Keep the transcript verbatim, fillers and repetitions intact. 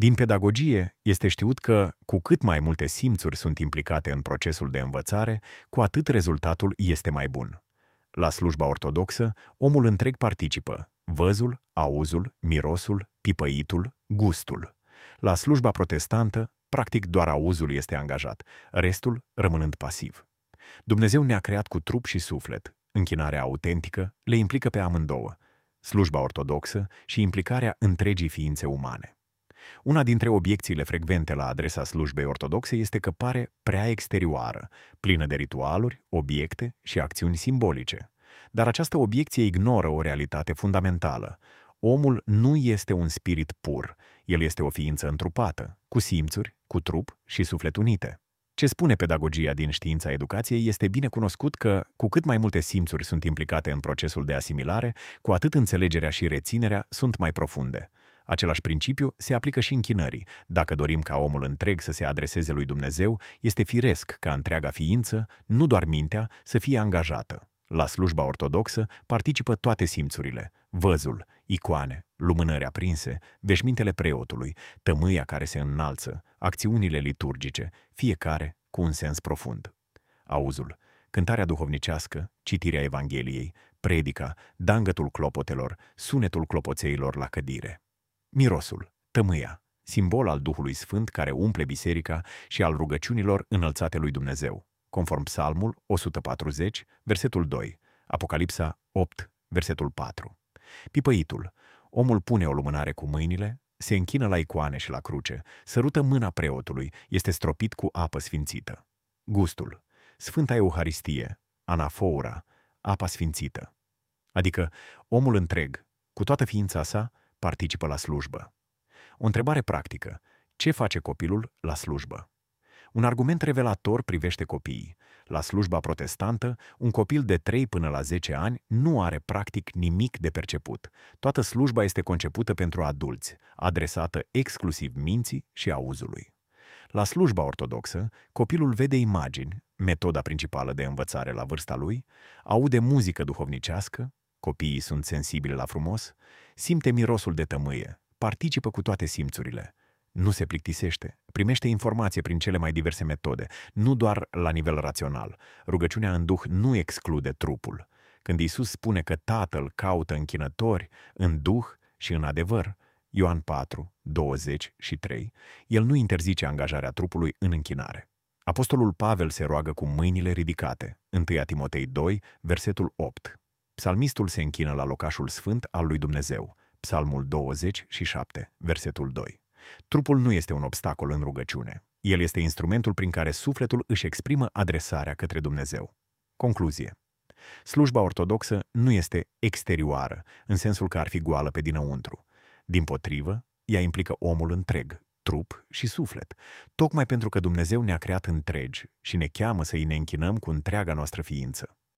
Din pedagogie este știut că, cu cât mai multe simțuri sunt implicate în procesul de învățare, cu atât rezultatul este mai bun. La slujba ortodoxă, omul întreg participă: văzul, auzul, mirosul, pipăitul, gustul. La slujba protestantă, practic doar auzul este angajat, restul rămânând pasiv. Dumnezeu ne-a creat cu trup și suflet. Închinarea autentică le implică pe amândouă, slujba ortodoxă și implicarea întregii ființe umane. Una dintre obiecțiile frecvente la adresa slujbei ortodoxe este că pare prea exterioară, plină de ritualuri, obiecte și acțiuni simbolice. Dar această obiecție ignoră o realitate fundamentală. Omul nu este un spirit pur, el este o ființă întrupată, cu simțuri, cu trup și suflet unite. Ce spune pedagogia din știința educației este bine cunoscut că, cu cât mai multe simțuri sunt implicate în procesul de asimilare, cu atât înțelegerea și reținerea sunt mai profunde. Același principiu se aplică și închinării. Dacă dorim ca omul întreg să se adreseze lui Dumnezeu, este firesc ca întreaga ființă, nu doar mintea, să fie angajată. La slujba ortodoxă participă toate simțurile: văzul, icoane, lumânări aprinse, veșmintele preotului, tămâia care se înalță, acțiunile liturgice, fiecare cu un sens profund. Auzul, cântarea duhovnicească, citirea Evangheliei, predica, dangătul clopotelor, sunetul clopoțeilor la cădire. Mirosul, tămâia, simbol al Duhului Sfânt care umple biserica și al rugăciunilor înălțate lui Dumnezeu, conform Psalmul o sută patruzeci, versetul doi, Apocalipsa opt, versetul patru. Pipăitul, omul pune o lumânare cu mâinile, se închină la icoane și la cruce, sărută mâna preotului, este stropit cu apă sfințită. Gustul, Sfânta Euharistie, anafoura, apa sfințită. Adică omul întreg, cu toată ființa sa, participă la slujbă. O întrebare practică: ce face copilul la slujbă? Un argument revelator privește copiii. La slujba protestantă, un copil de trei până la zece ani nu are practic nimic de perceput. Toată slujba este concepută pentru adulți, adresată exclusiv minții și auzului. La slujba ortodoxă, copilul vede imagini, metoda principală de învățare la vârsta lui, aude muzică duhovnicească, copiii sunt sensibili la frumos, simte mirosul de tămâie, participă cu toate simțurile. Nu se plictisește, primește informație prin cele mai diverse metode, nu doar la nivel rațional. Rugăciunea în duh nu exclude trupul. Când Iisus spune că Tatăl caută închinători în duh și în adevăr, Ioan patru, douăzeci și trei, el nu interzice angajarea trupului în închinare. Apostolul Pavel se roagă cu mâinile ridicate, întâi Timotei doi, versetul opt. Psalmistul se închină la locașul sfânt al lui Dumnezeu, Psalmul douăzeci și șapte, versetul doi. Trupul nu este un obstacol în rugăciune. El este instrumentul prin care sufletul își exprimă adresarea către Dumnezeu. Concluzie. Slujba ortodoxă nu este exterioară, în sensul că ar fi goală pe dinăuntru. Dimpotrivă, ea implică omul întreg, trup și suflet, tocmai pentru că Dumnezeu ne-a creat întregi și ne cheamă să îi ne închinăm cu întreaga noastră ființă.